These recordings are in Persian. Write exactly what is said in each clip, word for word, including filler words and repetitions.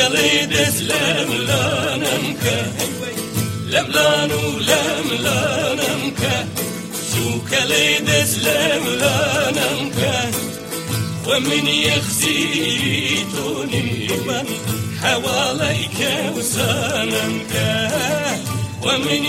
كليدس لملانمك لملانو لملانمك شو كليدس لملانمك ومن يخزيتوني من حواليك وسانمك ومن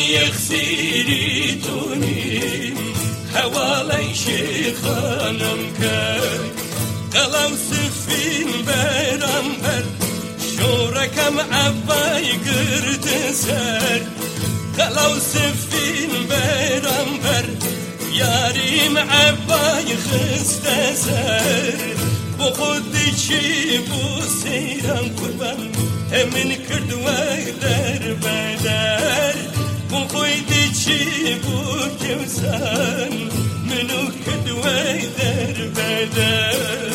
يخزيتوني حوالي شيخانمك قلم سفين برامبر شوركم عباي قرد سر قلم سفين برامبر ياريم عباي خست سر بخودي شي بو سيران قربان همين کرد وقدر بدر بخودي شي بو كوسان منو کرد وقدر بدر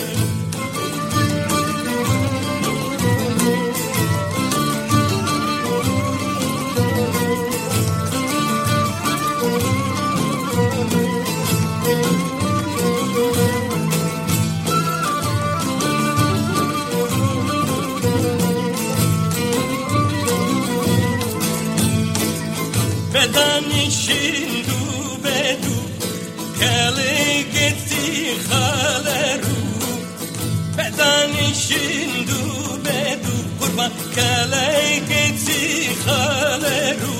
بدانی شندو بدو کلی گتی خالرو بدانی شندو بدو قربان کلی گتی خالرو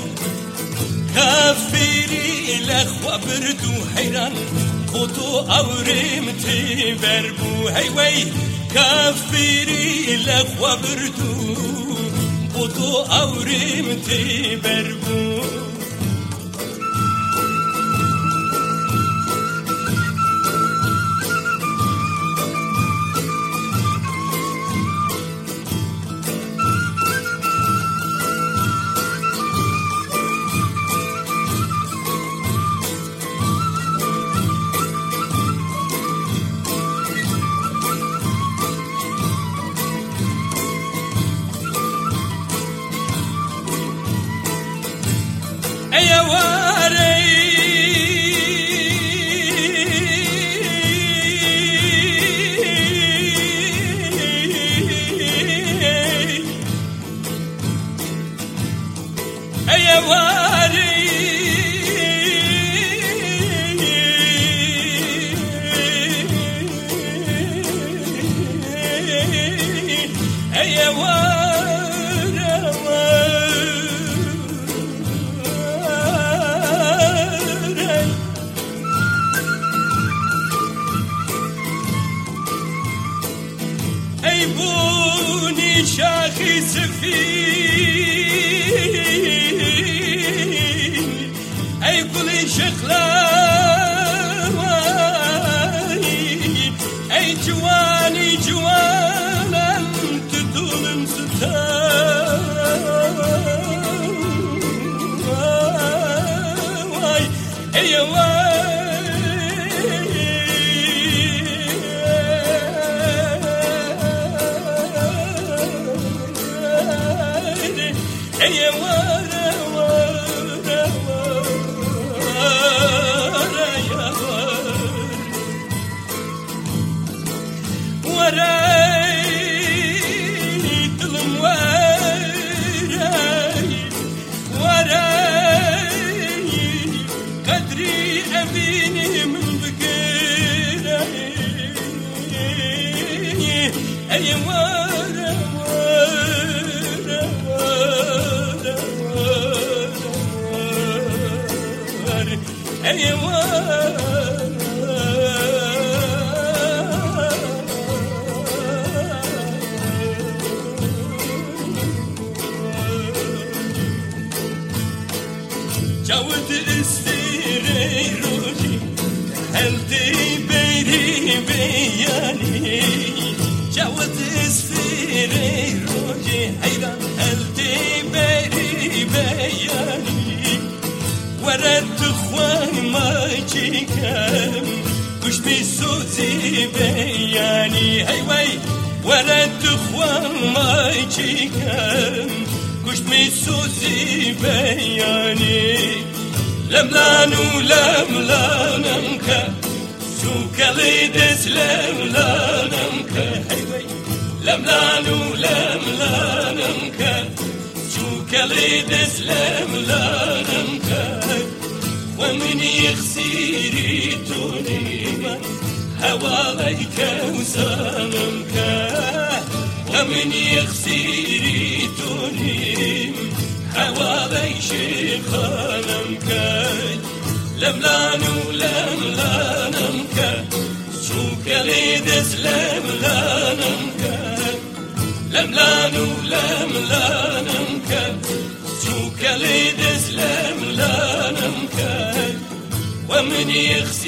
کافری لخوا بردو حیران خودو آوریم تی بربو هی وی کافری لخوا بردو خودو آوریم تی بربو يا واري يا واري يا واري أي بوني شاخي سفين أي كل شخلاوي أي جواني جوانا تدولن ستاوي أي يا ورا ورا ورا يا ورا تلم ورا ورا قدري أبيني من بقيرة أي ورا أيوة جاود استيري روحي هلتي بيري بياني جاود استيري روحي حيران هلتي بيري بياني ورد خوان ما جيكم كش بيسوزي بياني هاي وي ورد خوان ما جيكم كش بيسوزي بياني لملانو لملانمك شو كليدس لملانمك هاي وي لملانو لملانمك كالي دسلم لانمك ومن يخسيري تونيما حواليك وسلامك ومن يخسيري تونيم حوالي شيخانمك لملانو لملانمك شو كالي دسلم لانمك لملانو لملانمك شو كالي دسلم لانمك ومن يخسيري